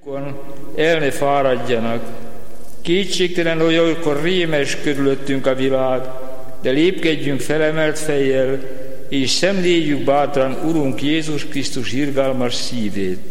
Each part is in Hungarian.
el ne fáradjanak. Kétségtelen, hogy olykor rémes körülöttünk a világ, de lépkedjünk felemelt fejjel, és szemléljük bátran Urunk Jézus Krisztus irgalmas szívét.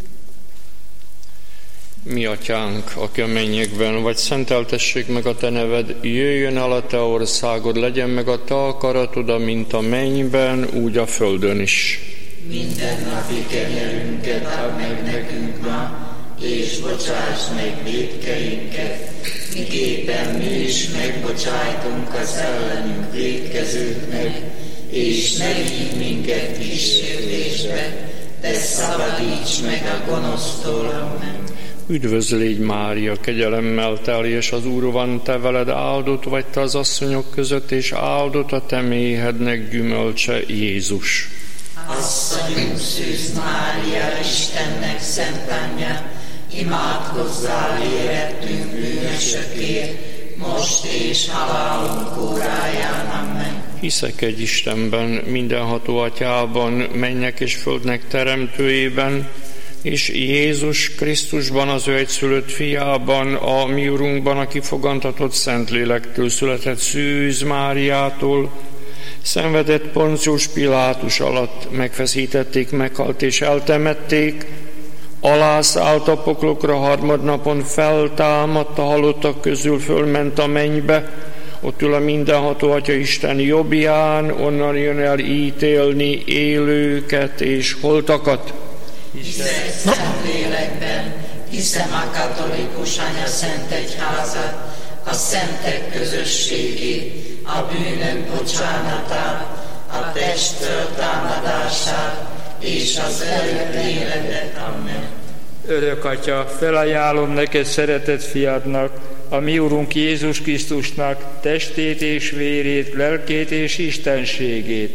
Mi atyánk, aki a mennyekben vagy, szenteltessék meg a te neved, jöjjön el a te országod, legyen meg a te akaratod, amint a mennyben, úgy a földön is. Mindennapi kenyerünket add meg nekünk ma, és bocsáss meg vétkeinket, miképpen mi is megbocsájtunk az ellenünk vétkezőknek, és ne vigy minket kísértésbe, de szabadíts meg a gonosztól. Amen. Üdvözl légy, Mária, kegyelemmel teljes, az Úr van te veled, áldott vagy te az asszonyok között, és áldott a te méhednek gyümölcse, Jézus. Asszonyunk Szűz Mária, Istennek szent anyja, imádkozzál érettünk bűnösökért, most és halálunk óráján. Amen. Hiszek egy Istenben, mindenható Atyában, mennyek és földnek teremtőjében, és Jézus Krisztusban, az ő egyszülött fiában, a mi Urunkban, aki fogantatott Szentlélektől született, Szűz Máriától, szenvedett Poncius Pilátus alatt, megfeszítették, meghalt és eltemették, alászállt a poklokra, harmadnapon feltámadt a halottak közül, fölment a mennybe, ott ül a mindenható Atya Isten jobbján, onnan jön el ítélni élőket és holtakat. Hiszek Szentlélekben, hiszem a katolikus anyaszentegyházat, a szentek közösségét, a bűnök bocsánatát, a test föltámadását és az örök életet. Amen. Örök Atya, felajánlom neked szeretett fiadnak, a mi Urunk Jézus Krisztusnak testét és vérét, lelkét és istenségét.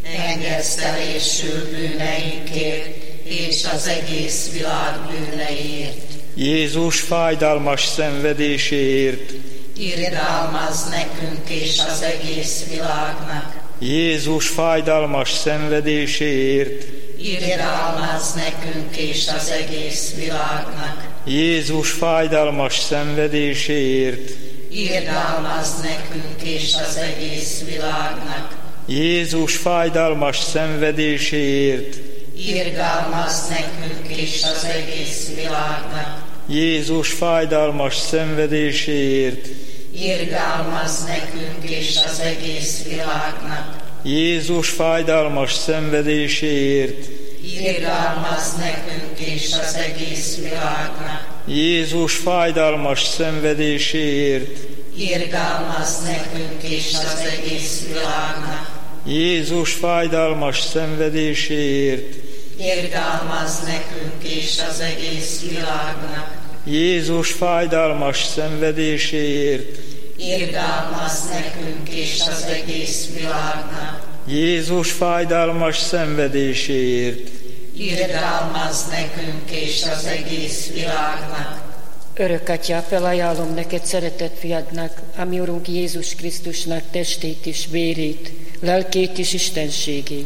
Engesztelésül bűneinkért és az egész világ bűneiért. Jézus fájdalmas szenvedéséért. Irgalmazz nekünk és az egész világnak. Jézus fájdalmas szenvedéséért. Irgalmazz nekünk és az egész világnak. Jézus fájdalmas szenvedéséért. Irgalmazz nekünk és az egész világnak. Jézus fájdalmas szenvedéséért. Irgalmazz nekünk és az egész világnak. Jézus fájdalmas szenvedéséért. Irgalmazz nekünk és az egész világnak. Jézus fájdalmas szenvedéséért. Irgalmazz nekünk és az egész világnak. Jézus fájdalmas szenvedéséért. Irgalmazz nekünk és az egész világnak. Jézus fájdalmas szenvedéséért. Irgalmazz nekünk és az egész világnak. Jézus fájdalmas szenvedéséért. Irgalmazz nekünk és az egész világnak. Jézus fájdalmas szenvedéséért. Irgalmazz nekünk és az egész világnak. Örök Atya, felajánlom neked szeretett fiadnak, a mi Urunk Jézus Krisztusnak testét és vérét, lelkét és istenségét.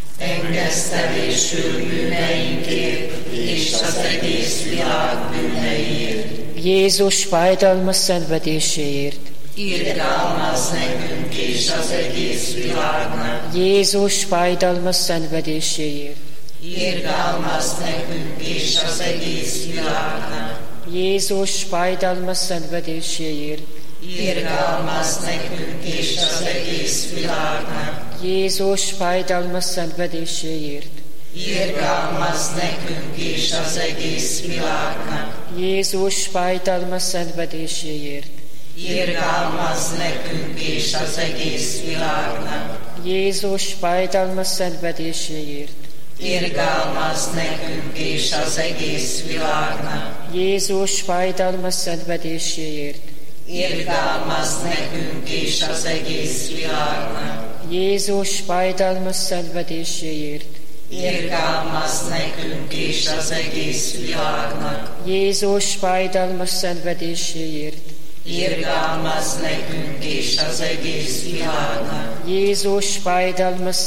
Engesztelésül bűneinkért és az egész világ bűneiért. Jézus fájdalmas szenvedéséért. Irgalmazz nekünk és az egész világnak. Jézus fájdalmas szenvedéséért. Irgalmazz nekünk és az egész világnak. Jézus fájdalmas szenvedéséért. Irgalmazz nekünk és az egész világnak. Jézus fájdalmas szenvedéséért. Irgalmazz nekünk és az egész világnak. Jézus fájdalmas szenvedéséért. Irgalmazz nekünk és az egész világnak. Jézus fájdalmas szenvedéséért. Irgalmazz nekünk és az egész világnak. Jézus fájdalmas szenvedéséért. Irgalmazz nekünk és az egész világnak. Jézus fájdalmas szenvedéséért. Irgalmazz nekünk és az egész világnak. Jézus fájdalmas szenvedéséért. Irgalmazz nekünk és az egész világnak. Jézus fájdalmas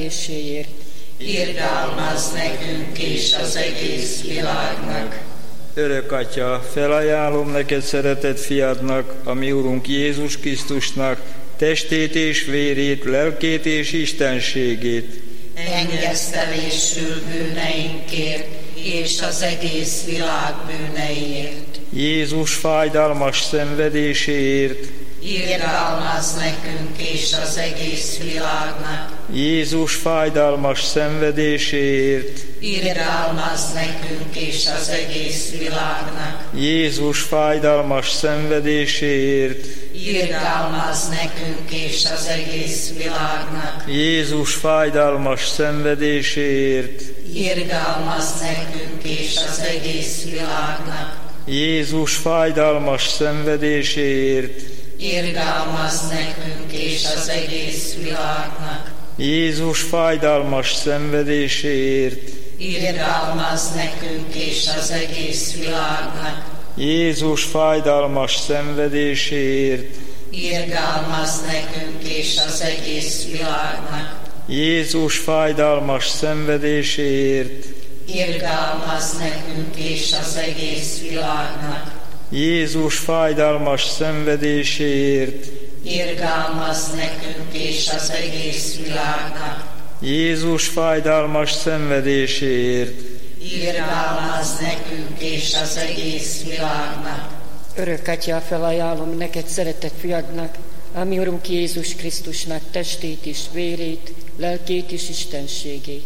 szenvedéséért. Irgalmazz nekünk és az egész világnak. Örök Atya, felajánlom neked szeretett fiadnak, a mi Urunk Jézus Krisztusnak, testét és vérét, lelkét és istenségét. Engesztelésül bűneinkért, és az egész világ bűneiért. Jézus fájdalmas szenvedéséért. Irgalmazz nekünk és az egész világnak. Jézus fájdalmas szenvedéséért. Irgalmazz nekünk és az egész világnak. Jézus fájdalmas szenvedéséért. Irgalmazz nekünk és az egész világnak. Jézus fájdalmas szenvedéséért. Irgalmazz nekünk és az egész világnak. Jézus fájdalmas szenvedéséért. Irgalmazz nekünk és az egész világnak. Jézus fájdalmas szenvedéséért. Irgalmazz nekünk és az egész világnak. Jézus fájdalmas szenvedéséért. Irgalmazz nekünk és az egész világnak. Jézus fájdalmas szenvedéséért. Irgalmazz nekünk és az egész világnak. Jézus fájdalmas szenvedéséért. Irgalmazz nekünk és az egész világnak. Jézus fájdalmas szenvedéséért. Irgalmazz nekünk és az egész világnak. Örök Atya, felajánlom neked szeretett fiadnak, a mi Urunk Jézus Krisztusnak testét és vérét, lelkét és istenségét.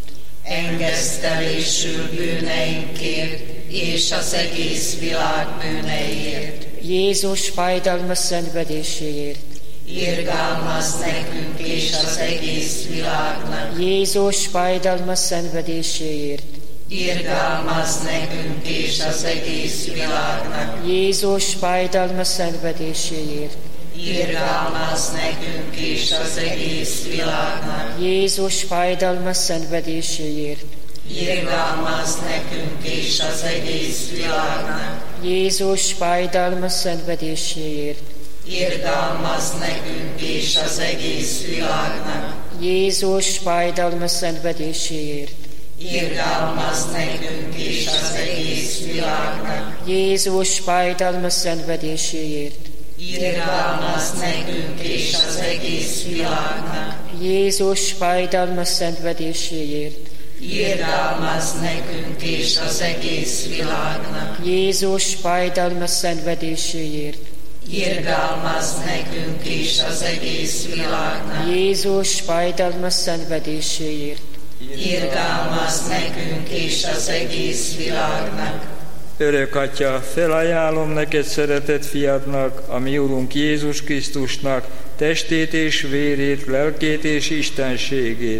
Engesztelésül bűneinkért, és az egész világ bűneiért. Jézus fájdalmas szenvedéséért. Irgalmazz nekünk és az egész világnak. Jézus fájdalmas szenvedéséért. Irgalmazz nekünk és az egész világnak. Jézus fájdalmas szenvedéséért. Irgalmazz nekünk és az egész világnak. Jézus fájdalmas szenvedéséért. Irgalmazz nekünk és az egész világnak. Jézus fájdalmas szenvedéséért. Irgalmazz nekünk és az egész világnak. Jézus fájdalmas szenvedéséért. Irgalmazz nekünk és az egész világnak. Jézus fájdalmas szenvedéséért. Irgalmazz nekünk és az egész világnak. Jézus fájdalmas szenvedéséért. Irgalmazz nekünk és az egész világnak. Jézus fájdalmas szenvedéséért. Irgalmazz nekünk és az egész világnak. Jézus fájdalmas szenvedéséért. Irgalmazz nekünk és az egész világnak. Örök Atya, felajánlom neked szeretett fiadnak, a mi Urunk Jézus Krisztusnak, testét és vérét, lelkét és istenségét.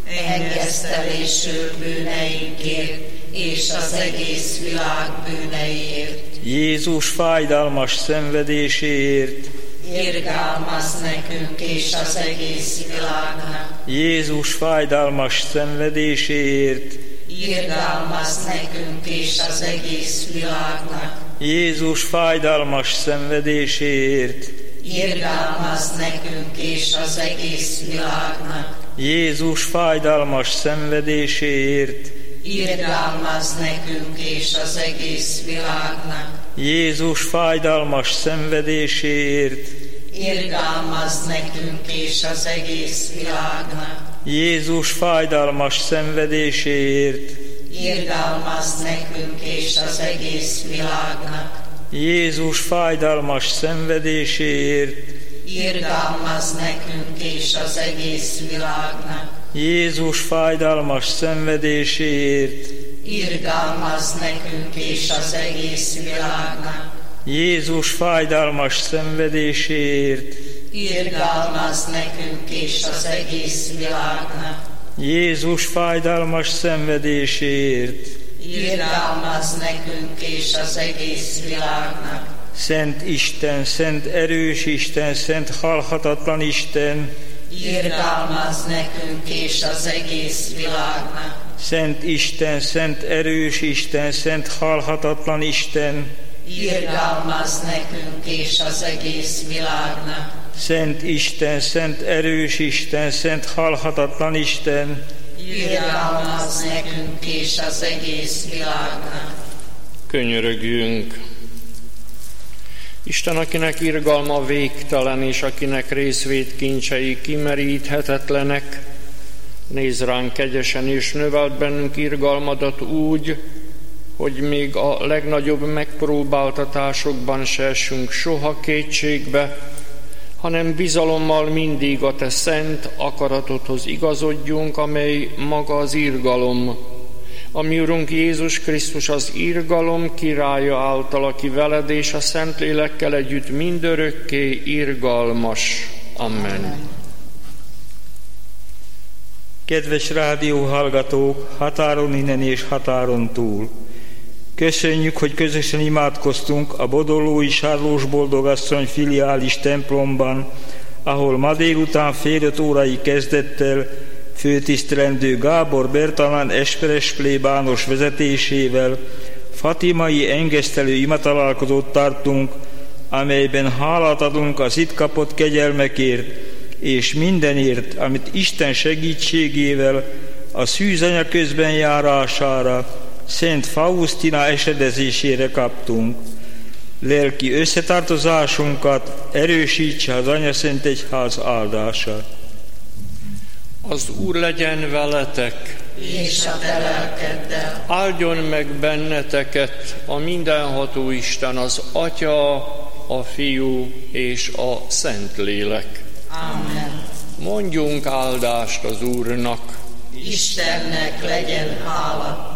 Engesztelésül bűneinkért, és az egész világ bűneiért. Jézus fájdalmas szenvedéséért. Irgalmazz nekünk és az egész világnak. Jézus fájdalmas szenvedéséért. Irgalmazz nekünk és az egész világnak. Jézus fájdalmas szenvedéséért. Irgalmazz nekünk és az egész világnak. Jézus fájdalmas szenvedéséért. Irgalmazz nekünk és az egész világnak. Jézus fájdalmas szenvedéséért. Irgalmazz nekünk és az egész világnak. Jézus fájdalmas szenvedéséért. Irgalmazz nekünk és az egész világnak. Jézus fájdalmas szenvedéséért. Irgalmazz nekünk és az egész világnak. Jézus fájdalmas szenvedéséért. Irgalmazz nekünk és az egész világnak. Jézus fájdalmas szenvedéséért. Irgalmazz nekünk és az egész világnak. Jézus fájdalmas szenvedéséért. Irgalmazz nekünk és az egész világnak. Szent Isten, szent erős Isten, szent halhatatlan Isten. Irgalmazz nekünk és az egész világnak. Szent Isten, szent erős Isten, szent halhatatlan Isten. Irgalmazz nekünk és az egész világnak. Szent Isten, szent erős Isten, szent halhatatlan Isten. Irgalmazz nekünk és az egész világnak. Könyörögjünk. Isten, akinek irgalma végtelen, és akinek részvétkincsei kimeríthetetlenek, nézz ránk kegyesen, és növeld bennünk irgalmadat úgy, hogy még a legnagyobb megpróbáltatásokban se essünk soha kétségbe, hanem bizalommal mindig a te szent akaratodhoz igazodjunk, amely maga az irgalom. A mi Urunk Jézus Krisztus az irgalom királya által, aki veled és a Szentlélekkel együtt mindörökké irgalmas. Amen. Kedves rádióhallgatók, határon innen és határon túl! Köszönjük, hogy közösen imádkoztunk a Bodolói Sárlós Boldogasszony filiális templomban, ahol ma délután fél 5 órai kezdettel főtisztelendő Gábor Bertalan esperes plébános vezetésével fatimai engesztelő imatalálkozót tartunk, amelyben hálát adunk az itt kapott kegyelmekért és mindenért, amit Isten segítségével a szűzanya közben járására, Szent Faustina esedezésére kaptunk. Lelki összetartozásunkat erősítse az Anyaszent Egyház áldása. Az Úr legyen veletek, és a te lelkeddel. Áldjon meg benneteket a mindenható Isten, az Atya, a Fiú és a Szentlélek. Amen. Mondjunk áldást az Úrnak. Istennek legyen hála.